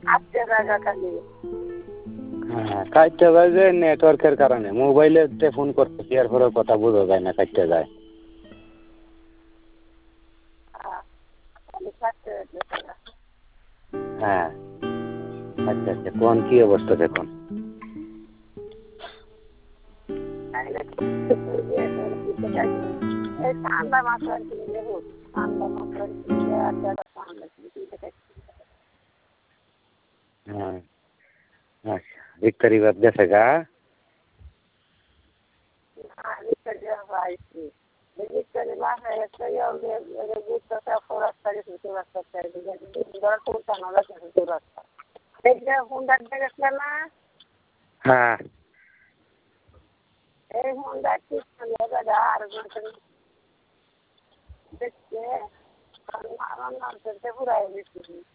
আজকে জায়গা খালি। হ্যাঁ কাটতে যায় যে নেটওয়ার্কের কারণে মোবাইলে ফোন করতেছি এরপরে কথা বোঝা যায় না কাটতে যায়। হ্যাঁ আচ্ছা আচ্ছা কোন কি অবস্থা দেখুন। ঠান্ডা মাছ আর কি নেবো, ঠান্ডা মাছ আর কি ঠান্ডা। হ্যাঁ আচ্ছা ভিক্টরি বাদ গেছে গা। হ্যাঁ এই হুন্ডা ঠিক আর দেখছে পুরাই গেছি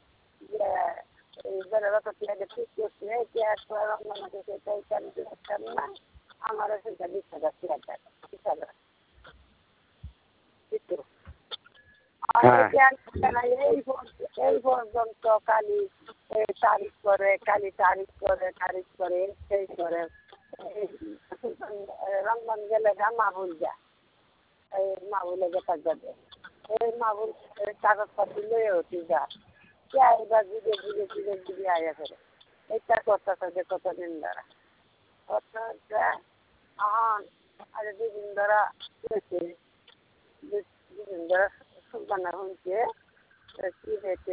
আমার সেটা 20,000 30,000 এই পর্যন্ত কালি তারিখ করে সেই করে রংবন গেলে মা ভুল যা এই মা ভুলে দেখা যাবে এই মা ভুল কাগজপাতি লয়ে হতে যা এবার ধীরে আয়া করে এইটা করতেছে যে কতদিন ধরা আরে দুদিন ধরা দুদিন ধরা সুলতানা হচ্ছে কি হয়েছে